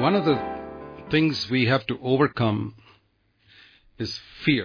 One of the things we have to overcome is fear.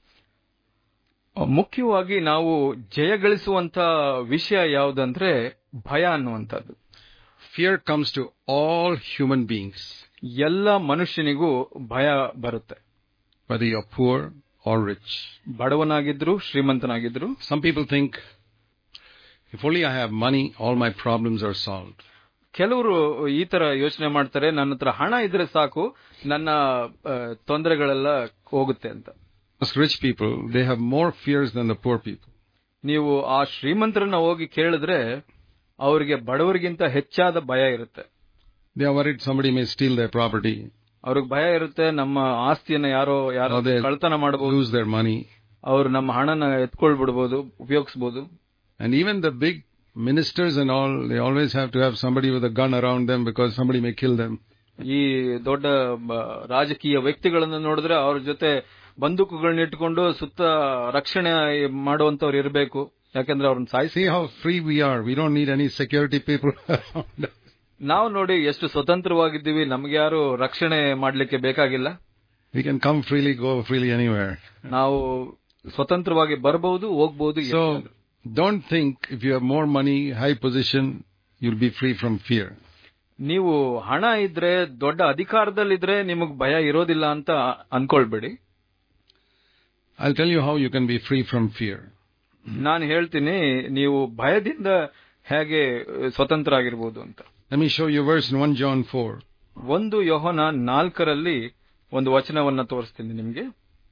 ಮುಖ್ಯವಾಗಿ ನಾವು ಜಯಗಳಿಸುವಂತ ವಿಷಯ ಯಾವುದಂದ್ರೆ ಭಯ ಅನ್ನುವಂಥದ್ದು. Fear comes to all human beings. ಎಲ್ಲ ಮನುಷ್ಯನಿಗೂ ಭಯ ಬರುತ್ತೆ. Whether you're poor or rich. ಬಡವನಾಗಿದ್ರು ಶ್ರೀಮಂತನಾಗಿದ್ರು. Some people think, if only I have money, all my problems are solved. ಕೆಲವರು ಈ ತರ ಯೋಚನೆ ಮಾಡ್ತಾರೆ, ನನ್ನ ಹತ್ರ ಹಣ ಇದ್ರೆ ಸಾಕು, ನನ್ನ ತೊಂದರೆಗಳೆಲ್ಲ ಹೋಗುತ್ತೆ ಅಂತ. Most rich people, they have more fears than the poor people. ನೀವು ಆ ಶ್ರೀಮಂತರನ್ನ ಹೋಗಿ ಕೇಳಿದ್ರೆ ಅವರಿಗೆ ಬಡವರಿಗಿಂತ ಹೆಚ್ಚಾದ ಭಯ ಇರುತ್ತೆ. They are worried somebody may steal their property. ಅವ್ರಿಗೆ ಭಯ ಇರುತ್ತೆ, ನಮ್ಮ ಆಸ್ತಿಯನ್ನ ಯಾರೋ ಕಳ್ತನ ಮಾಡಬಹುದು, lose their money. ಅವರು ನಮ್ಮ ಹಣನ ಎತ್ಕೊಳ್ಬಿಡಬಹುದು, ಉಪಯೋಗಿಸಬಹುದು. And even the big ministers and all, they always have to have somebody with a gun around them because somebody may kill them. ಈ ದೊಡ್ಡ ರಾಜಕೀಯ ವ್ಯಕ್ತಿಗಳನ್ನ ನೋಡಿದ್ರೆ ಅವ್ರ ಜೊತೆ ಬಂದೂಕುಗಳನ್ನ ಇಟ್ಟುಕೊಂಡು ಸುತ್ತ ರಕ್ಷಣೆ ಮಾಡುವಂತವ್ರು ಇರಬೇಕು, ಯಾಕಂದ್ರೆ ಅವ್ರನ್ನ ಸಾಯಿಸಿ. See how free we are. We don't need any security people around us. ನಾವು ನೋಡಿ ಎಷ್ಟು ಸ್ವತಂತ್ರವಾಗಿದ್ದೀವಿ, ನಮ್ಗೆ ಯಾರು ರಕ್ಷಣೆ ಮಾಡ್ಲಿಕ್ಕೆ ಬೇಕಾಗಿಲ್ಲ. We can come freely, go freely anywhere. ನಾವು ಸ್ವತಂತ್ರವಾಗಿ ಬರಬಹುದು, ಹೋಗಬಹುದು. So don't think if you have more money, high position, you'll be free from fear. ನೀವು ಹಣ ಇದ್ರೆ, ದೊಡ್ಡ ಅಧಿಕಾರದಲ್ಲಿದ್ರೆ ನಿಮಗೆ ಭಯ ಇರೋದಿಲ್ಲ ಅಂತ ಅನ್ಕೊಳ್ಬೇಡಿ. I'll tell you how you can be free from fear. ನಾನು ಹೇಳ್ತೀನಿ ನೀವು ಭಯದಿಂದ ಹೇಗೆ ಸ್ವತಂತ್ರ ಆಗಿರಬಹುದು ಅಂತ. Let me show you a verse in 1 John 4. 1 ಯೋಹನ 4ರಲ್ಲಿ ಒಂದು ವಚನವನ್ನ ತೋರಿಸ್ತೀನಿ ನಿಮಗೆ.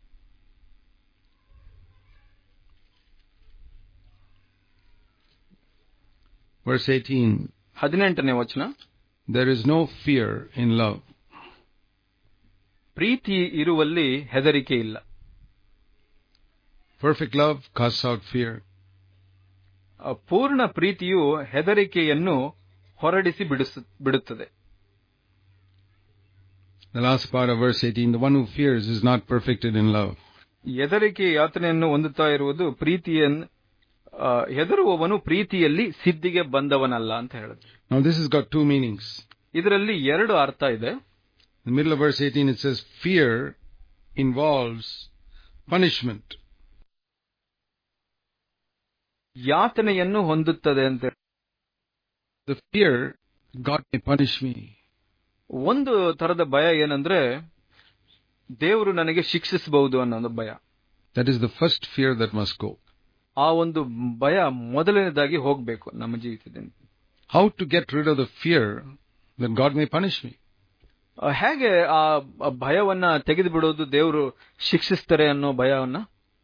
Verse 18. 18ನೇ ವಚನ. There is no fear in love. ಪ್ರೀತಿ ಇರುವಲ್ಲಿ ಹೆದರಿಕೆ ಇಲ್ಲ. Perfect love casts out fear. ಪೂರ್ಣ ಪ್ರೀತಿಯು ಹೆದರಿಕೆಯನ್ನು ಹೊರಡಿಸಿ ಬಿಡುತ್ತದೆ. The last part of verse 18, the one who fears is not perfected in love. ಹೆದರಿಕೆ ಯಾತನೆಯನ್ನು ಹೊಂದುತ್ತಾ ಇರುವುದು ಪ್ರೀತಿಯನ್ನು ಹೆದರುವವನು ಪ್ರೀತಿಯಲ್ಲಿ ಸಿದ್ಧಿಗೆ ಬಂದವನಲ್ಲ ಅಂತ ಹೇಳುತ್ತೆ. Now this has got two meanings. ಇದರಲ್ಲಿ ಎರಡು ಅರ್ಥ ಇದೆ. In the middle of verse 18 it says fear involves punishment. ಯಾತನೆಯನ್ನು ಹೊಂದುತ್ತದೆ ಅಂತ. The fear, God may punish me. ಒಂದು ತರದ ಭಯ ಏನಂದ್ರೆ ದೇವರು ನನಗೆ ಶಿಕ್ಷಿಸಬಹುದು ಅನ್ನೋ ಭಯ. That is the first fear that must go. ಆ ಒಂದು ಭಯ ಮೊದಲನೇದಾಗಿ ಹೋಗಬೇಕು ನಮ್ಮ ಜೀವಿತದಿಂದ. How to get rid of the fear that God may punish me? ಹೇಗೆ ಆ ಭಯವನ್ನ ತೆಗೆದು ಬಿಡೋದು, ದೇವರು ಶಿಕ್ಷಿಸ್ತಾರೆ ಅನ್ನೋ ಭಯವನ್ನ?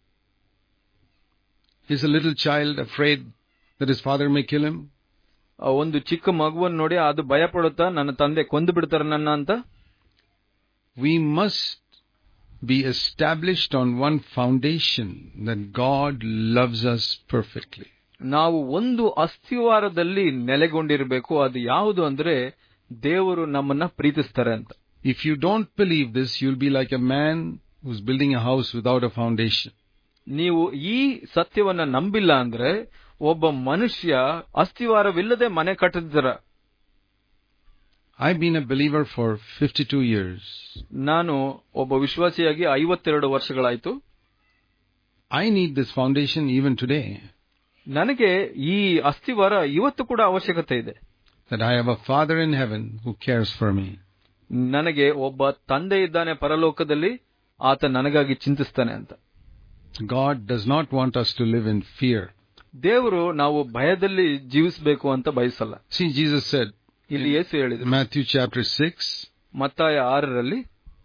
Is a little child afraid that his father may kill him? ಒಂದು ಚಿಕ್ಕ ಮಗುವನ್ನು ನೋಡಿ ಅದು ಭಯ ಪಡುತ್ತಾ, ನನ್ನ ತಂದೆ ಕೊಂದು ಬಿಡ್ತಾರೆ ನನ್ನ ಅಂತ? We must be established on one foundation, that God loves us perfectly. ನಾವು ಒಂದು ಅಸ್ತಿವಾರದಲ್ಲಿ ನೆಲೆಗೊಂಡಿರಬೇಕು. ಅದು ಯಾವುದು ಅಂದ್ರೆ ದೇವರು ನಮ್ಮನ್ನ ಪ್ರೀತಿಸ್ತಾರೆ ಅಂತ. If you don't believe this, you'll be like a man who's building a house without a foundation. ನೀವು ಈ ಸತ್ಯವನ್ನ ನಂಬಿಲ್ಲ ಅಂದ್ರೆ ಒಬ್ಬ ಮನುಷ್ಯ ಅಸ್ತಿವಾರವಿಲ್ಲದೆ ಮನೆ ಕಟ್ಟಿದ್ರ. I've been a believer for 52 years. ನಾನು ಒಬ್ಬ ವಿಶ್ವಾಸಿಯಾಗಿ 52 ವರ್ಷಗಳಾಯ್ತು. I need this foundation even today. ನನಗೆ ಈ ಅಸ್ತಿವಾರ ಇವತ್ತು ಕೂಡ ಅವಶ್ಯಕತೆ ಇದೆ. That I have a Father in heaven who cares for me. ನನಗೆ ಒಬ್ಬ ತಂದೆ ಇದ್ದಾನೆ ಪರಲೋಕದಲ್ಲಿ, ಆತ ನನಗಾಗಿ ಚಿಂತಿಸ್ತಾನೆ ಅಂತ. God does not want us to live in fear. ದೇವರು ನಾವು ಭಯದಲ್ಲಿ ಜೀವಿಸಬೇಕು ಅಂತ ಬಯಸಲ್ಲ. See, Jesus said, ಇಲ್ಲಿ ಯೇಸು ಹೇಳಿದ್ರು, Matthew chapter 6, ಮತ್ತಾಯ 6ರಲ್ಲಿ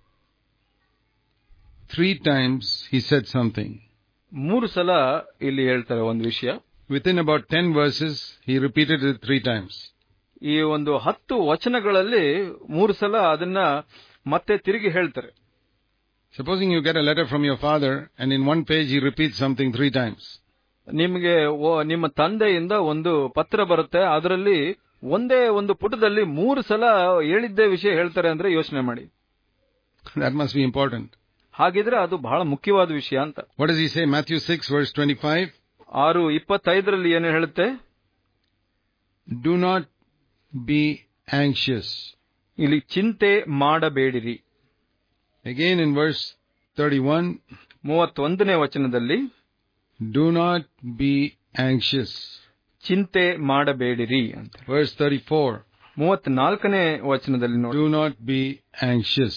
3 times he said something. 3 ಸಲ ಇಲ್ಲಿ ಹೇಳ್ತಾರೆ ಒಂದು ವಿಷಯ. Within about 10 verses, he repeated it 3 times. ಈ ಒಂದು 10 ವಚನಗಳಲ್ಲಿ 3 ಸಲ ಅದನ್ನ ಮತ್ತೆ ತಿರುಗಿ ಹೇಳ್ತಾರೆ. Supposing you get a letter from your father and in one page he repeats something 3 times. ನಿಮಗೆ ನಿಮ್ಮ ತಂದೆಯಿಂದ ಒಂದು ಪತ್ರ ಬರುತ್ತೆ, ಅದರಲ್ಲಿ ಒಂದೇ ಒಂದು ಪುಟದಲ್ಲಿ 3 ಸಲ ಹೇಳಿದ್ದೇ ವಿಷಯ ಹೇಳ್ತಾರೆ ಅಂದ್ರೆ ಯೋಚನೆ ಮಾಡಿ. That must be important. ಹಾಗಿದ್ರೆ ಅದು ಬಹಳ ಮುಖ್ಯವಾದ ವಿಷಯ ಅಂತ. What does he say? Matthew 6 verse 25. 6:25ರಲ್ಲಿ ಏನು ಹೇಳುತ್ತೆ? Do not be anxious ಇಲ್ಲಿ ಚಿಂತೆ ಮಾಡಬೇಡಿರಿ. Again in verse 31, 31ನೇ ವಚನದಲ್ಲಿ do not be anxious. ಚಿಂತೆ ಮಾಡಬೇಡಿರಿ ಅಂತ. Verse 34, 34ನೇ ವಚನದಲ್ಲಿ ನೋಡಿ, do not be anxious.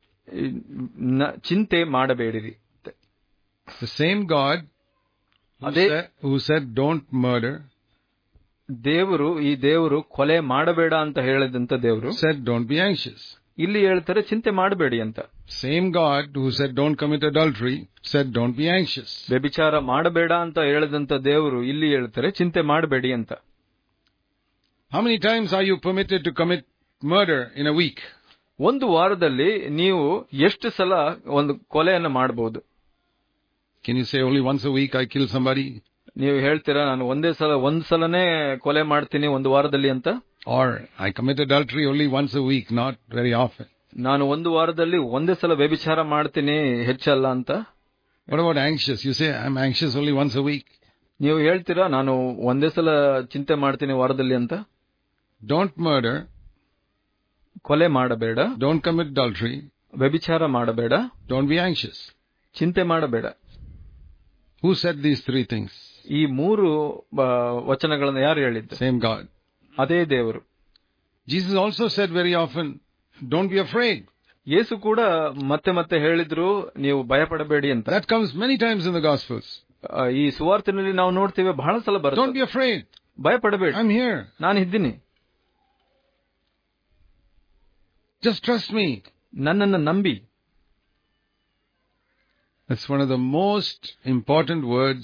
ಚಿಂತೆ ಮಾಡಬೇಡಿರಿ. The same God who said don't murder, ಈ ದೇವರು ಕೊಲೆ ಮಾಡಬೇಡ ಅಂತ ಹೇಳಿದಂತ ದೇವರು said don't be anxious. ಇಲ್ಲಿ ಹೇಳ್ತಾರೆ ಚಿಂತೆ ಮಾಡಬೇಡಿ ಅಂತ. Same God who said don't commit adultery said don't be anxious. ವ್ಯಭಿಚಾರ ಮಾಡಬೇಡ ಅಂತ ಹೇಳಿದಂತ ದೇವರು ಇಲ್ಲಿ ಹೇಳ್ತಾರೆ ಚಿಂತೆ ಮಾಡಬೇಡಿ ಅಂತ. How many times are you permitted to commit murder in a week? ಒಂದು ವಾರದಲ್ಲಿ ನೀವು ಎಷ್ಟು ಸಲ ಒಂದು ಕೊಲೆಯನ್ನು ಮಾಡಬಹುದು? Can you say only once a week I kill somebody? ನೀವು ಹೇಳ್ತೀರಾ ನಾನು ಒಂದ್ ಸಲನೇ ಕೊಲೆ ಮಾಡ್ತೀನಿ ಒಂದು ವಾರದಲ್ಲಿ ಅಂತ? Or I commit adultery only once a week, not very often. ನಾನು ಒಂದು ವಾರದಲ್ಲಿ ಒಂದೇ ಸಲ ವ್ಯಭಿಚಾರ ಮಾಡ್ತೀನಿ, ಹೆಚ್ಚಲ್ಲ ಅಂತ. What about anxious? You say I'm anxious only once a week. ನೀವು ಹೇಳ್ತೀರಾ ನಾನು ಒಂದೇ ಸಲ ಚಿಂತೆ ಮಾಡ್ತೀನಿ ವಾರದಲ್ಲಿ ಅಂತ? Don't murder. ಕೊಲೆ ಮಾಡಬೇಡ. Don't commit adultery. ವ್ಯಭಿಚಾರ ಮಾಡಬೇಡ. Don't be anxious. ಚಿಂತೆ ಮಾಡಬೇಡ. Who said these three things? ಈ ಮೂರು ವಚನಗಳನ್ನು ಯಾರು ಹೇಳಿದ್ದು? Same God. ಅದೇ ದೇವರು. Jesus also said very often, don't be afraid. ಯೇಸು ಕೂಡ ಮತ್ತೆ ಮತ್ತೆ ಹೇಳಿದ್ರು ನೀವು ಭಯಪಡಬೇಡಿ ಅಂತ. That comes many times in the Gospels. ಈ ಸುವಾರ್ತೆಯಲ್ಲಿ ನಾವು ನೋಡ್ತೇವೆ ಬಹಳ ಸಲ ಬರುತ್ತೆ. Don't be afraid. ಭಯಪಡಬೇಡಿ. I'm here. ನಾನು ಇದ್ದೀನಿ. Just trust me. ನನ್ನನ್ನು ನಂಬಿ. That's one of the most important words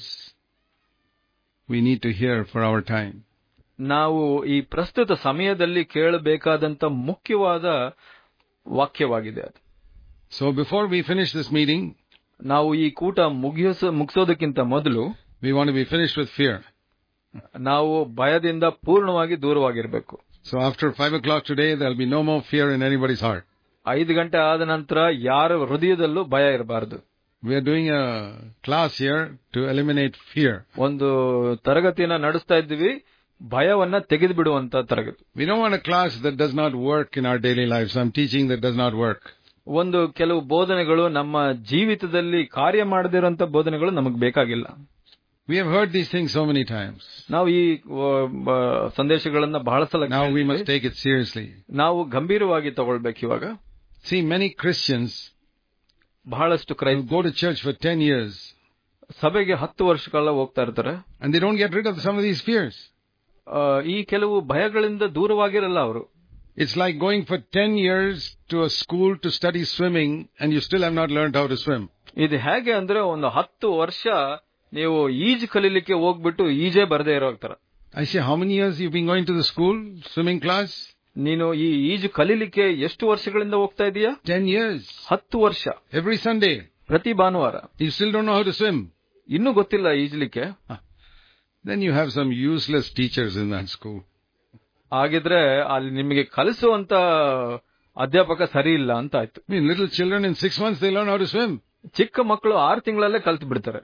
we need to hear for our time. ನಾವು ಈ ಪ್ರಸ್ತುತ ಸಮಯದಲ್ಲಿ ಕೇಳಬೇಕಾದಂತ ಮುಖ್ಯವಾದ ವಾಕ್ಯವಾಗಿದೆ ಅದು. So before we finish this meeting, ನಾವು ಈ ಕೂಟ ಮುಗಿಸೋದಕ್ಕಿಂತ ಮೊದಲು we want to be finished with fear. ನಾವು ಭಯದಿಂದ ಪೂರ್ಣವಾಗಿ ದೂರವಾಗಿರಬೇಕು. So after 5 o'clock today, there will be no more fear in anybody's heart. 5 ಗಂಟೆ ಆದ ನಂತರ ಯಾರ ಹೃದಯದಲ್ಲೂ ಭಯ ಇರಬಾರದು. We are doing a class here to eliminate fear. ಒಂದು ತರಗತಿಯನ್ನ ನಡೆಸ್ತಾ ಇದ್ದೀವಿ, ಭಯವನ್ನ ತೆಗೆದು ಬಿಡುವಂತ ತರಗತಿ. We don't want a class that does not work in our daily lives. Some teaching that does not work. ಒಂದು ಕೆಲವು ಬೋಧನೆಗಳು ನಮ್ಮ ಜೀವಿತದಲ್ಲಿ ಕಾರ್ಯ ಮಾಡದಿರುವಂತ ಬೋಧನೆಗಳು ನಮಗೆ ಬೇಕಾಗಿಲ್ಲ. We have heard these things so many times. ನಾವು ಈ ಸಂದೇಶಗಳನ್ನ ಬಹಳ ಸಲ Now we must take it seriously. ನಾವು ಗಂಭೀರವಾಗಿ ತಗೊಳ್ಬೇಕು ಇವಾಗ. See, many Christians ಬಹಳಷ್ಟು go to church for 10 years. ಸಭೆಗೆ 10 ವರ್ಷಗಳ ಹೋಗ್ತಾ ಇರ್ತಾರೆ. And they don't get rid of some of these fears. ಈ ಕೆಲವು ಭಯಗಳಿಂದ ದೂರವಾಗಿರಲ್ಲ ಅವರು. It's like going for 10 years to a school to study swimming and you still have not learned how to swim. ಇದು ಹೇಗೆ ಅಂದ್ರೆ ಒಂದು 10 ವರ್ಷ ನೀವು ಈಜು ಕಲೀಲಿಕ್ಕೆ ಹೋಗ್ಬಿಟ್ಟು ಈಜೇ ಬರದೇ ಇರೋ ತರ. I say, how many years you've been going to the school, swimming class? ನೀನು ಈ ಈಜು ಕಲೀಲಿಕ್ಕೆ ಎಷ್ಟು ವರ್ಷಗಳಿಂದ ಹೋಗ್ತಾ ಇದೀಯಾ? 10 years. 10 ವರ್ಷ. Every Sunday. ಪ್ರತಿ ಭಾನುವಾರ. You still don't know how to swim. ಇನ್ನೂ ಗೊತ್ತಿಲ್ಲ ಈಜಲಿಕ್ಕೆ. Then you have some useless teachers in that school. ಹಾಗಿದ್ರೆ ಅಲ್ಲಿ ನಿಮಗೆ ಕಲಿಸುವಂತ ಅಧ್ಯಾಪಕ ಸರಿ ಇಲ್ಲ ಅಂತ ಆಯ್ತು. I mean, little children in 6 months they learn how to swim. ಚಿಕ್ಕ ಮಕ್ಕಳು 6 ತಿಂಗಳಲ್ಲೇ ಕಲ್ತು ಬಿಡ್ತಾರೆ.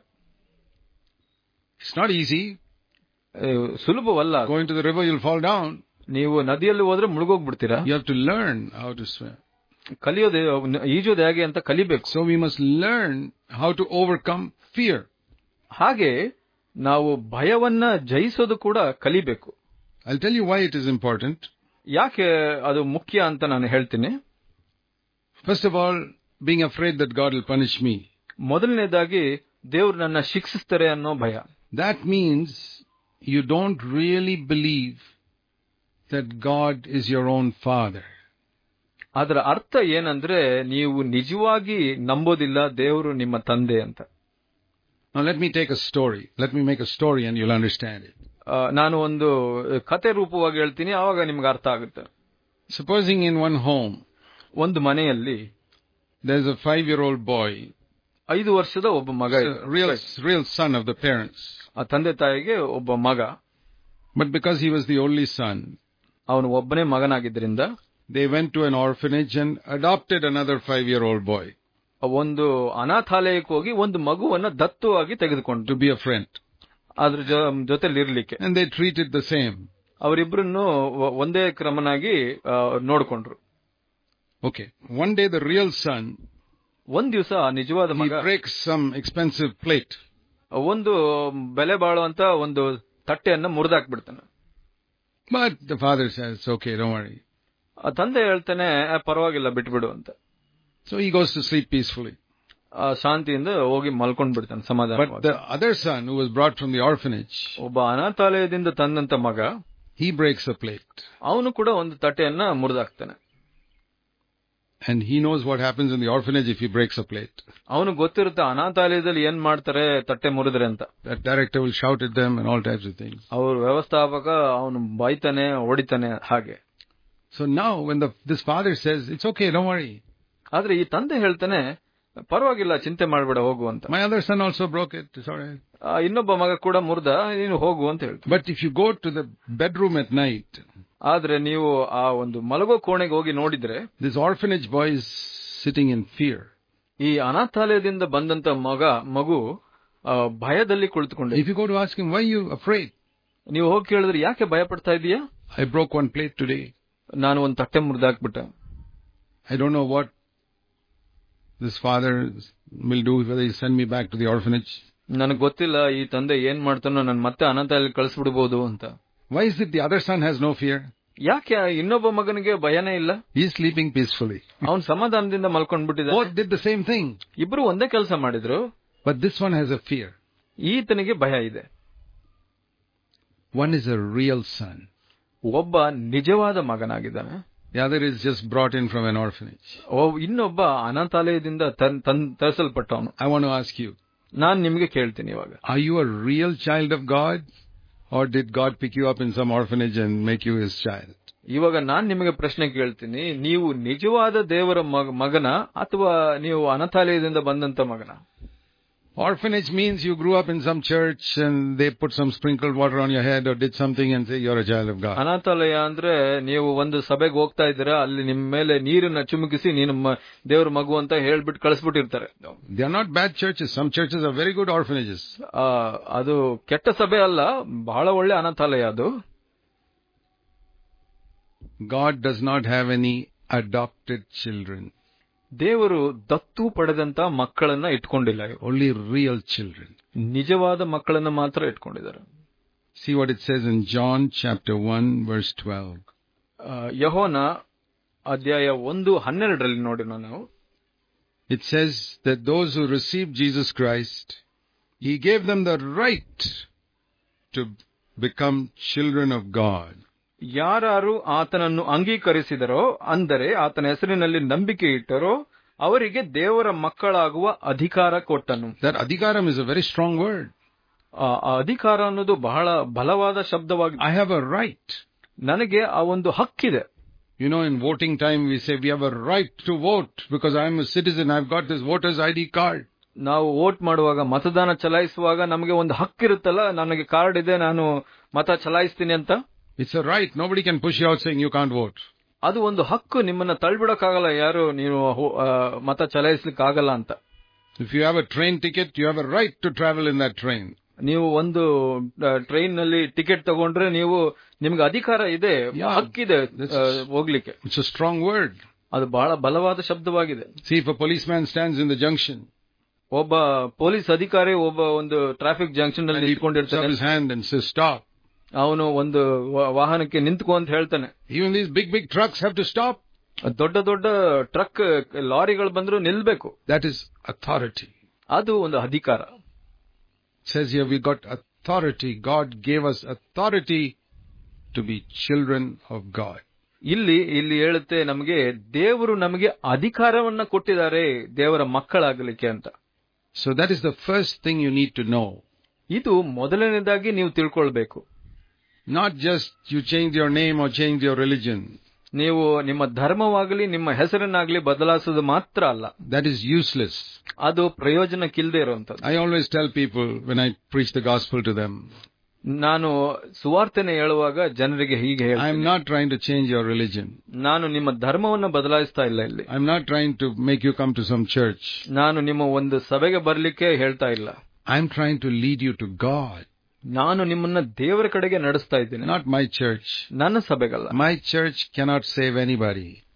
It's not easy. ಸುಲಭವಲ್ಲ. Going to the river you'll fall down. ನೀವು ನದಿಯಲ್ಲಿ ಹೋದ್ರೆ ಮುಳುಗೋಗ್ಬಿಡ್ತೀರಾ. You have to learn how to swim. ಕಲಿಯೋದು ಈಜೋದು ಹೇಗೆ ಅಂತ ಕಲಿಬೇಕು. So we must learn how to overcome fear. ಹಾಗೆ ನಾವು ಭಯವನ್ನ ಜಯಿಸೋದು ಕೂಡ ಕಲಿಬೇಕು. I'll tell you why it is important. ಯಾಕೆ ಅದು ಮುಖ್ಯ ಅಂತ ನಾನು ಹೇಳ್ತೀನಿ. First of all, being afraid that God will punish me. ಮೊದಲನೇದಾಗಿ ದೇವರು ನನ್ನ ಶಿಕ್ಷಿಸ್ತಾರೆ ಅನ್ನೋ ಭಯ. That means you don't really believe that God is your own father. ಅದರ ಅರ್ಥ ಏನಂದ್ರೆ ನೀವು ನಿಜವಾಗಿ ನಂಬೋದಿಲ್ಲ ದೇವರು ನಿಮ್ಮ ತಂದೆ ಅಂತ. Now let me take a story. Let me make a story and you'll understand it. ನಾನು ಒಂದು ಕತೆ ರೂಪವಾಗಿ ಹೇಳ್ತೀನಿ, ಆವಾಗ ನಿಮ್ಗೆ ಅರ್ಥ ಆಗುತ್ತೆ. Supposing in one home, ಒಂದು ಮನೆಯಲ್ಲಿ there's a 5-year-old boy. 5 ವರ್ಷದ ಒಬ್ಬ ಮಗ. Real son of the parents. ಆ ತಂದೆ ತಾಯಿಗೆ ಒಬ್ಬ ಮಗ. But because he was the only son, ಅವನು ಒಬ್ಬನೇ ಮಗನಾಗಿದ್ದರಿಂದ they went to an orphanage and adopted another 5-year-old boy. ಒಂದು ಅನಾಥಾಲಯಕ್ಕೆ ಹೋಗಿ ಒಂದು ಮಗುವನ್ನ ದತ್ತು ಆಗಿ ತೆಗೆದುಕೊಂಡು to be a friend. ಅದ್ರ ಜೊತೆಲಿ ಇರ್ಲಿಕ್ಕೆ. And they treated the same. ಅವರಿಬ್ರನ್ನು ಒಂದೇ ಕ್ರಮನಾಗಿ ನೋಡ್ಕೊಂಡ್ರು. Okay. One day the real son, ಒಂದ್ ದಿವಸ ನಿಜವಾದ he ಮಗ breaks some expensive plate. ಒಂದು ಬೆಲೆ ಬಾಳುವಂತ ಒಂದು ತಟ್ಟೆಯನ್ನ ಮುರಿದಾಕ್ಬಿಡ್ತಾನೆ. But the father says, okay, don't worry. ಆ ತಂದೆ ಹೇಳ್ತಾನೆ ಪರವಾಗಿಲ್ಲ ಬಿಟ್ಬಿಡು ಅಂತ. So he goes to sleep peacefully. ಶಾಂತಿಯಿಂದ ಹೋಗಿ ಮಲ್ಕೊಂಡ್ ಬಿಡ್ತಾನೆ ಸಮಾಧಾನ. But the other son who was brought from the orphanage, ಒಬ್ಬ ಅನಾಥಾಲಯದಿಂದ ತಂದಂತ ಮಗ, he breaks a plate. ಅವನು ಕೂಡ ಒಂದು ತಟ್ಟೆಯನ್ನ ಮುರಿದಾಕ್ತಾನೆ. And he knows what happens in the orphanage if he breaks a plate. ಅವನು ಗೊತ್ತಿರುತ್ತೆ ಅನಾಥಾಲಯದಲ್ಲಿ ಏನ್ ಮಾಡ್ತಾರೆ ತಟ್ಟೆ ಮುರಿದ್ರೆ ಅಂತ. That director will shout at them and all types of things. ಅವ್ರ ವ್ಯವಸ್ಥಾಪಕ ಅವನು ಬೈತಾನೆ ಹೊಡಿತಾನೆ ಹಾಗೆ. So now when this father says, it's okay, don't worry. ಆದ್ರೆ ಈ ತಂದೆ ಹೇಳ್ತಾನೆ ಪರವಾಗಿಲ್ಲ ಚಿಂತೆ ಮಾಡಬೇಡ ಹೋಗು ಅಂತ. My other son also broke it, it's all right. ಇನ್ನೊಬ್ಬ ಮಗ ಕೂಡ ಮುರಿದ, ನೀನು ಹೋಗು ಅಂತ ಹೇಳ್ತಾನೆ. But if you go to the bedroom at night, ಆದ್ರೆ ನೀವು ಆ ಒಂದು ಮಲಗೋ ಕೋಣೆಗೆ ಹೋಗಿ ನೋಡಿದ್ರೆ, this orphanage boy is sitting in fear. ಈ ಅನಾಥಾಲಯದಿಂದ ಬಂದಂತ ಮಗು ಭಯದಲ್ಲಿ ಕುಳಿತುಕೊಂಡಿದೆ. If you go to ask him, why are you afraid? ನೀವು ಹೋಗಿ ಕೇಳಿದ್ರೆ ಯಾಕೆ ಭಯ ಪಡ್ತಾ ಇದೀಯಾ? I broke one plate today. ನಾನು ಒಂದು ತಟ್ಟೆ ಮುರಿದಾಕ್ಬಿಟ್ಟೆ. I don't know what this father will do, whether he send me back to the orphanage. ನನಗೆ ಗೊತ್ತಿಲ್ಲ ಈ ತಂದೆ ಏನ್ ಮಾಡ್ತಾನೋ, ನಾನು ಮತ್ತೆ ಅನಾಥಾಲಯಕ್ಕೆ ಕಳಿಸ್ಬಿಡ್ಬೋದು ಅಂತ. Why is it the other son has no fear? ಯಾಕೆ ಇನ್ನೊಬ್ಬ ಮಗನಿಗೆ ಭಯನೇ ಇಲ್ಲ? He is sleeping peacefully. ಅವನು ಸಮಾಧಾನದಿಂದ ಮಲ್ಕೊಂಡ್ಬಿಟ್ಟಿದ್ದಾನೆ. Both did the same thing. ಇಬ್ರು ಒಂದೇ ಕೆಲಸ ಮಾಡಿದ್ರು. But this one has a fear. ಈತನಿಗೆ ಭಯ ಇದೆ. One is a real son. ಒಬ್ಬ ನಿಜವಾದ ಮಗನಾಗಿದ್ದಾನೆ. The other is just brought in from an orphanage. ಇನ್ನೊಬ್ಬ ಅನಾಥಾಲಯದಿಂದ ತರಿಸಲ್ಪಟ್ಟವನು. I want to ask you. ನಾನು ನಿಮಗೆ ಕೇಳ್ತೀನಿ ಇವಾಗ. Are you a real child of God? Or did God pick you up in some orphanage and make you his child? ಇವಾಗ ನಾನು ನಿಮಗೆ ಪ್ರಶ್ನೆ ಕೇಳ್ತೀನಿ, ನೀವು ನಿಜವಾದ ದೇವರ ಮಗನ ಅಥವಾ ನೀವು ಅನಾಥಾಲಯದಿಂದ ಬಂದಂತ ಮಗನ? Orphanage means you grew up in some church and they put some sprinkled water on your head or did something and say you're a child of God. ಅನಾಥಾಲಯ ಅಂದ್ರೆ ನೀವು ಒಂದು ಸಭೆಗೆ ಹೋಗ್ತಾ ಇದ್ದೀರಾ, ಅಲ್ಲಿ ನಿಮ್ಮ ಮೇಲೆ ನೀರನ್ನ ಚುಮುಕಿಸಿ ನೀನು ದೇವರ ಮಗು ಅಂತ ಹೇಳ್ಬಿಟ್ಟು ಕಳಿಸ್ಬಿಟ್ಟಿರ್ತಾರೆ. They are not bad churches. Some churches are very good orphanages. ಅದು ಕೆಟ್ಟ ಸಭೆ ಅಲ್ಲ, ಬಹಳ ಒಳ್ಳೆ ಅನಾಥಾಲಯ ಅದು. God does not have any adopted children. ದೇವರು ದತ್ತು ಪಡೆದಂತ ಮಕ್ಕಳನ್ನ ಇಟ್ಕೊಂಡಿಲ್ಲ. Only real children. ನಿಜವಾದ ಮಕ್ಕಳನ್ನ ಮಾತ್ರ ಇಟ್ಕೊಂಡಿದ್ದಾರೆ. See what it says in John chapter 1 verse 12. ಯೋಹನ ಅಧ್ಯಾಯ 1:12 ನೋಡೋಣ ನಾವು. It says that those who received Jesus Christ, he gave them the right to become children of God. ಯಾರು ಆತನನ್ನು ಅಂಗೀಕರಿಸಿದರೋ, ಅಂದರೆ ಆತನ ಹೆಸರಿನಲ್ಲಿ ನಂಬಿಕೆ ಇಟ್ಟರೋ, ಅವರಿಗೆ ದೇವರ ಮಕ್ಕಳಾಗುವ ಅಧಿಕಾರ ಕೊಟ್ಟನು. That adhikaram is a very strong word. ಅಧಿಕಾರ ಅನ್ನೋದು ಬಹಳ ಬಲವಾದ ಶಬ್ದವಾಗಿದೆ. I have a right. ನನಗೆ ಆ ಒಂದು ಹಕ್ಕಿದೆ. You know, in voting time we say we have a right to vote because I am a citizen. I've got this voter's ID card. ನಾವು vote ಮಾಡುವಾಗ, ಮತದಾನ ಚಲಾಯಿಸುವಾಗ ನಮಗೆ ಒಂದು ಹಕ್ಕಿರುತ್ತಲ್ಲ, ನನಗೆ ಕಾರ್ಡ್ ಇದೆ, ನಾನು ಮತ ಚಲಾಯಿಸ್ತೀನಿ ಅಂತ. It's a right. Nobody can push you out saying you can't vote. ಅದು ಒಂದು ಹಕ್ಕು, ನಿಮ್ಮನ್ನ ತಳ್ಬಿಡಕ್ಕಾಗಲ್ಲ, ಯಾರು ನೀವು ಮತ ಚಲಾಯಿಸ್ಲಿಕ್ಕೆ ಆಗಲ್ಲ ಅಂತ. If you have a train ticket, you have a right to travel in that train. ನೀವು ಒಂದು ಟ್ರೈನ್ ನಲ್ಲಿ ಟಿಕೆಟ್ ತಗೊಂಡ್ರೆ ನಿಮ್ಗೆ ಅಧಿಕಾರ ಇದೆ, ಹಕ್ಕಿದೆ ಹೋಗ್ಲಿಕ್ಕೆ. It's a strong word. ಅದು ಬಹಳ ಬಲವಾದ ಶಬ್ದವಾಗಿದೆ. See, if a policeman stands in the junction, ಒಬ್ಬ ಪೊಲೀಸ್ ಅಧಿಕಾರಿ ಒಬ್ಬ ಒಂದು ಟ್ರಾಫಿಕ್ ಜಂಕ್ಷನ್ ನಲ್ಲಿ ನಿಂತ್ಕೊಂಡಿರ್ತಾನೆ, his hand and says stop. ಅವನು ಒಂದು ವಾಹನಕ್ಕೆ ನಿಂತ್ಕೊ ಅಂತ ಹೇಳ್ತಾನೆ. Even these big trucks have to stop. ದೊಡ್ಡ ದೊಡ್ಡ ಟ್ರಕ್ ಲಾರಿಗಳು ಬಂದ್ರು ನಿಲ್ಬೇಕು. That is authority. ಅದು ಒಂದು ಅಧಿಕಾರ. It says here we got authority. God gave us authority to be children of God. ಇಲ್ಲಿ ಹೇಳುತ್ತೆ, ನಮಗೆ ದೇವರು ನಮಗೆ ಅಧಿಕಾರವನ್ನ ಕೊಟ್ಟಿದ್ದಾರೆ ದೇವರ ಮಕ್ಕಳಾಗಲಿಕ್ಕೆ ಅಂತ. So that is the first thing you need to know. ಇದು ಮೊದಲನೇದಾಗಿ ನೀವು ತಿಳ್ಕೊಳ್ಬೇಕು. Not just you change your name or change your religion. ನೀವು ನಿಮ್ಮ ಧರ್ಮವಾಗಲಿ ನಿಮ್ಮ ಹೆಸರನ್ನಾಗಲಿ ಬದಲಾಯಿಸೋದು ಮಾತ್ರ ಅಲ್ಲ. That is useless. ಅದು ಪ್ರಯೋಜನಕ್ಕಿಲ್ಲದೆ ಇರುವಂತದ್ದು. I always tell people when I preach the gospel to them, ನಾನು ಸುವಾರ್ತೆನ ಹೇಳುವಾಗ ಜನರಿಗೆ ಹೀಗೆ ಹೇಳ್ತೀನಿ, I am not trying to change your religion. ನಾನು ನಿಮ್ಮ ಧರ್ಮವನ್ನು ಬದಲಾಯಿಸ್ತಾ ಇಲ್ಲ ಇಲ್ಲಿ. I am not trying to make you come to some church. ನಾನು ನಿಮ್ಮ ಒಂದು ಸಭೆಗೆ ಬರ್ಲಿಕ್ಕೆ ಹೇಳ್ತಾ ಇಲ್ಲ. I am trying to lead you to God. ನಾನು ನಿಮ್ಮನ್ನ ದೇವರ ಕಡೆಗೆ ನಡೆಸ್ತಾ ಇದ್ದೀನಿ. Not my church. ನನ್ನ ಸಭೆಗಲ್ಲ. My church cannot save anybody.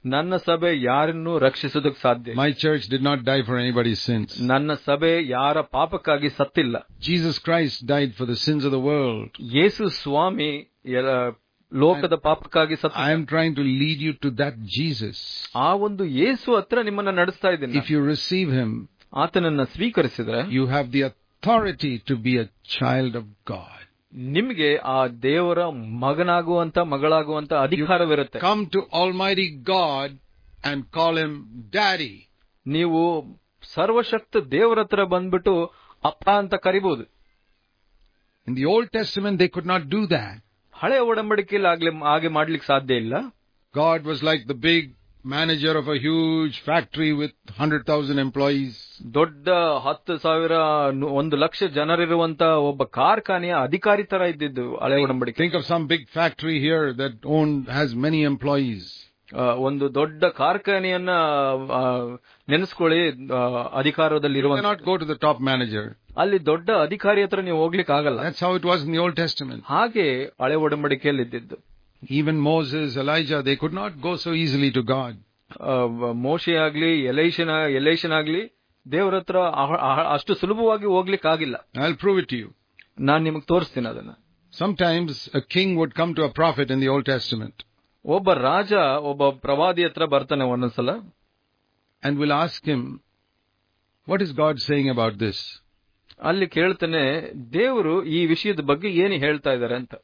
ನನ್ನ ಸಭೆ ಯಾರನ್ನೂ ರಕ್ಷಿಸೋದಕ್ಕೆ ಸಾಧ್ಯ. My church did not die for anybody's sins. ನನ್ನ ಸಭೆ ಯಾರ ಪಾಪಕ್ಕಾಗಿ ಸತ್ತಿಲ್ಲ. Jesus Christ died for the sins of the world. ಯೇಸು ಸ್ವಾಮಿ ಲೋಕದ ಪಾಪಕ್ಕಾಗಿ ಸತ್ತ. I am trying to lead you to that Jesus. ಆ ಒಂದು ಯೇಸು ಹತ್ರ ನಿಮ್ಮನ್ನ ನಡೆಸ್ತಾ ಇದ್ದೀನಿ. If you receive him, ಆತನನ್ನ ಸ್ವೀಕರಿಸಿದ್ರೆ you have the authority to be a child of God. ನಿಮಗೆ ಆ ದೇವರ ಮಗನಾಗುವಂತ ಮಗಳಾಗುವಂತ ಅಧಿಕಾರವಿರುತ್ತೆ. Come to Almighty God and call him Daddy. ನೀವು ಸರ್ವಶಕ್ತ ದೇವರ ಹತ್ರ ಬಂದ್ಬಿಟ್ಟು ಅಪ್ಪ ಅಂತ ಕರಿಬಹುದು. In the Old Testament they could not do that. ಹಳೆ ಒಡಂಬಡಿಕೆಯಲ್ಲಿ ಹಾಗೆ ಮಾಡ್ಲಿಕ್ಕೆ ಸಾಧ್ಯ ಇಲ್ಲ. God was like the big manager of a huge factory with 100,000 employees. ದೊಡ್ಡ 10,000 1,00,000 ಜನರಿರುವಂತ ಒಬ್ಬ ಕಾರ್ಖಾನೆಯ ಅಧಿಕಾರಿ ತರ ಇದ್ದಿದ್ದು ಹಳೆ ಒಡಂಬಡಿಕೆ. Think of some big factory here that has many employees. ಒಂದು ದೊಡ್ಡ ಕಾರ್ಖಾನೆಯನ್ನ ನೆನೆಸ್ಕೊಳ್ಳಿ, ಅಧಿಕಾರದಲ್ಲಿ You cannot go to the top manager. ಅಲ್ಲಿ ದೊಡ್ಡ ಅಧಿಕಾರಿ ಹತ್ರ ನೀವು ಹೋಗ್ಲಿಕ್ಕೆ ಆಗಲ್ಲ. That's how it was in the Old Testament. ಹಾಗೆ ಹಳೆ ಒಡಂಬಡಿಕೆಯಲ್ಲಿ ಇದ್ದಿದ್ದು. Even Moses, Elijah, they could not go so easily to God. ಮೋಶೆ ಆಗ್ಲಿ ಎಲೈಷನ್ ಆಗ್ಲಿ ದೇವರ ಹತ್ರ ಅಷ್ಟು ಸುಲಭವಾಗಿ ಹೋಗ್ಲಿಕ್ಕೆ ಆಗಿಲ್ಲ. I'll prove it to you. ನಾನು ನಿಮಗೆ ತೋರಿಸ್ತೀನಿ ಅದನ್ನ. Sometimes a king would come to a prophet in the Old Testament. ಒಬ್ಬ ರಾಜ ಒಬ್ಬ ಪ್ರವಾದಿ ಹತ್ರ ಬರ್ತಾನೆ ಒಂದೊಂದ್ಸಲ. And will ask him, what is God saying about this? ಅಲ್ಲಿ ಕೇಳ್ತಾನೆ, ದೇವರು ಈ ವಿಷಯದ ಬಗ್ಗೆ ಏನು ಹೇಳ್ತಾ ಇದ್ದಾರೆ ಅಂತ.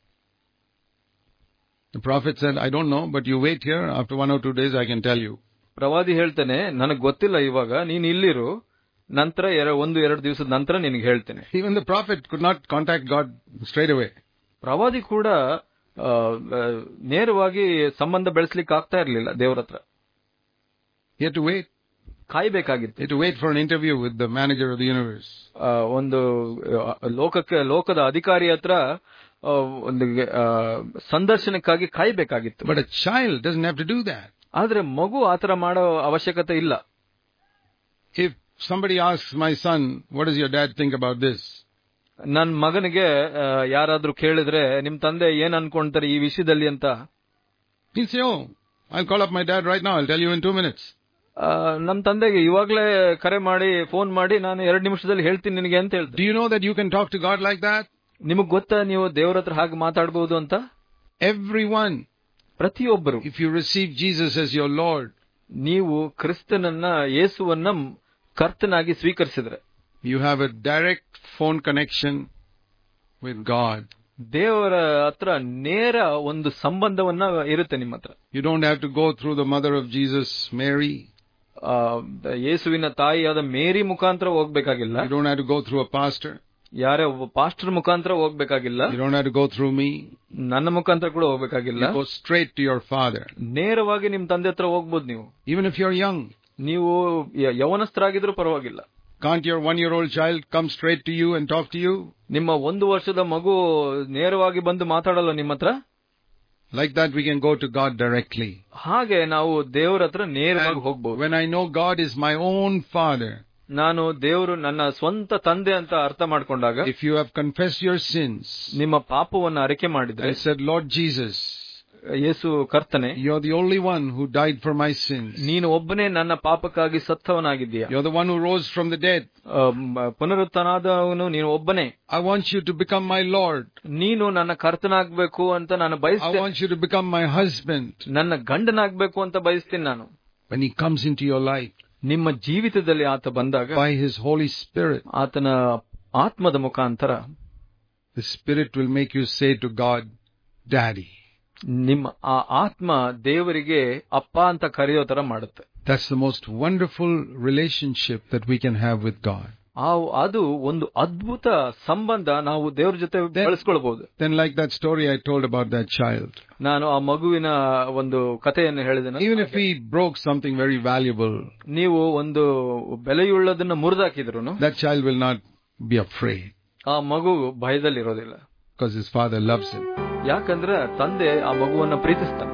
The prophet said, I don't know, but you wait here. After 1 or 2 days, I can tell you. ಪ್ರವಾದಿ ಹೇಳ್ತಾನೆ, ನನಗೆ ಗೊತ್ತಿಲ್ಲ ಇವಾಗ, ನೀನು ಇಲ್ಲಿರು, ನಂತರ 1-2 ದಿವಸದ ನಂತರ ನಿನಗೆ ಹೇಳ್ತೇನೆ. Even the prophet could not contact God straight away. ಪ್ರವಾದಿ ಕೂಡ ನೇರವಾಗಿ ಸಂಬಂಧ ಬೆಳೆಸಲಿಕ್ಕೆ ಆಗ್ತಾ ಇರಲಿಲ್ಲ ದೇವರ ಹತ್ರ. He had to wait. ಕಾಯಬೇಕಾಗಿತ್ತು. He had to wait for an interview with the manager of the universe. ಒಂದು ಲೋಕದ ಅಧಿಕಾರಿ ಹತ್ರ ಒಂದು ಸಂದರ್ಶನಕ್ಕಾಗಿ ಕಾಯಬೇಕಾಗಿತ್ತು. But a child doesn't have to do that. ಆದ್ರೆ ಮಗು ಆತರ ಮಾಡೋ ಅವಶ್ಯಕತೆ ಇಲ್ಲ. If somebody asks my son, what does your dad think about this? ನನ್ನ ಮಗನಿಗೆ ಯಾರಾದ್ರೂ ಕೇಳಿದ್ರೆ ನಿಮ್ ತಂದೆ ಏನ್ ಅನ್ಕೊಂತಾರೆ ಈ ವಿಷಯದಲ್ಲಿ ಅಂತ, he'll say, oh, I'll call up my dad right now. I'll tell you in 2 minutes. ನಮ್ ತಂದೆಗೆ ಇವಾಗ್ಲೇ ಕರೆ ಮಾಡಿ ಫೋನ್ ಮಾಡಿ ನಾನು 2 ನಿಮಿಷದಲ್ಲಿ ಹೇಳ್ತೀನಿ ನಿನಗೆ ಅಂತ ಹೇಳ್ತಾರೆ. Do you know that you can talk to God like that? ನಿಮಗ್ ಗೊತ್ತಾ ನೀವು ದೇವರ ಹತ್ರ ಹಾಗೆ ಮಾತಾಡಬಹುದು ಅಂತ? Everyone. ಪ್ರತಿಯೊಬ್ಬರು. If you receive Jesus as your Lord, ನೀವು ಕ್ರಿಸ್ತನನ್ನ ಯೇಸುವನ್ನ ಕರ್ತನಾಗಿ ಸ್ವೀಕರಿಸಿದ್ರೆ, you have a direct phone connection with God. ದೇವರ ಹತ್ರ ನೇರ ಒಂದು ಸಂಬಂಧವನ್ನ ಇರುತ್ತೆ ನಿಮ್ಮ ಹತ್ರ. You don't have to go through the mother of Jesus, Mary. ಯೇಸುವಿನ ತಾಯಿಯಾದ ಮೇರಿ ಮುಖಾಂತರ ಹೋಗ್ಬೇಕಾಗಿಲ್ಲ. You don't have to go through a pastor. ಯಾರೇ ಒಬ್ಬ ಪಾಸ್ಟರ್ ಮುಖಾಂತರ ಹೋಗ್ಬೇಕಾಗಿಲ್ಲ. You don't have to go through me. ನನ್ನ ಮುಖಾಂತರ ಕೂಡ ಹೋಗ್ಬೇಕಾಗಿಲ್ಲ. You go straight to your father. ನೇರವಾಗಿ ನಿಮ್ ತಂದೆ ಹತ್ರ ಹೋಗ್ಬೋದು ನೀವು. Even if you're young. ನೀವು ಯೌವನಸ್ಥರಾಗಿದ್ರೂ ಪರವಾಗಿಲ್ಲ. Can't your 1-year-old child come straight to you and talk to you? ನಿಮ್ಮ 1 ವರ್ಷದ ಮಗು ನೇರವಾಗಿ ಬಂದು ಮಾತಾಡಲ್ಲ ನಿಮ್ಮ ಹತ್ರ? Like that we can go to God directly. ಹಾಗೆ ನಾವು ದೇವರ ಹತ್ರ ನೇರವಾಗಿ ಹೋಗಬಹುದು. When I know God is my own father, ನಾನು ದೇವರು ನನ್ನ ಸ್ವಂತ ತಂದೆ ಅಂತ ಅರ್ಥ ಮಾಡ್ಕೊಂಡಾಗ, if you have confessed your sins, ನಿಮ್ಮ ಪಾಪವನ್ನು ಅರಿಕೆ ಮಾಡಿದ್ರೆ, and said, Lord Jesus, ಯೇಸು ಕರ್ತನೆ, you're the only one who died for my sins. ನೀನು ಒಬ್ಬನೇ ನನ್ನ ಪಾಪಕ್ಕಾಗಿ ಸತ್ತವನಾಗಿದ್ದೀಯ. You're the one who rose from the dead. ಪುನರುತ್ಥಾನದವನು ನೀನು ಒಬ್ಬನೇ. I want you to become my Lord. ನೀನು ನನ್ನ ಕರ್ತನಾಗಬೇಕು ಅಂತ ನಾನು ಬಯಸ್ತೇನೆ. I want you to become my husband. ನನ್ನ ಗಂಡನಾಗಬೇಕು ಅಂತ ಬಯಸ್ತೀನಿ ನಾನು. When he comes into your life, ನಿಮ್ಮ ಜೀವಿತದಲ್ಲಿ ಆತ ಬಂದಾಗ, by his Holy Spirit, ಆತನ ಆತ್ಮದ ಮುಖಾಂತರ, the Spirit will make you say to God, Daddy. ನಿಮ್ಮ ಆ ಆತ್ಮ ದೇವರಿಗೆ ಅಪ್ಪ ಅಂತ ಕರೆಯೋ ತರ ಮಾಡುತ್ತೆ. That's the most wonderful relationship that we can have with God. ಅದು ಒಂದು ಅದ್ಭುತ ಸಂಬಂಧ ನಾವು ದೇವರ ಜೊತೆ ಬೆಳೆಸ್ಕೊಳ್ಬಹುದು. Then like that story I told about that child. ನಾನು ಆ ಮಗುವಿನ ಒಂದು ಕಥೆಯನ್ನು ಹೇಳಿದೆನು. Even if he broke something very valuable, ನೀವು ಒಂದು ಬೆಲೆಯುಳ್ಳದನ್ನ ಮುರಿದಾಕಿದ್ರು, that child will not be afraid. ಆ ಮಗು ಭಯದಲ್ಲಿರೋದಿಲ್ಲ. Because his father loves him. ಯಾಕಂದ್ರೆ ತಂದೆ ಆ ಮಗುವನ್ನ ಪ್ರೀತಿಸ್ತಾನೆ.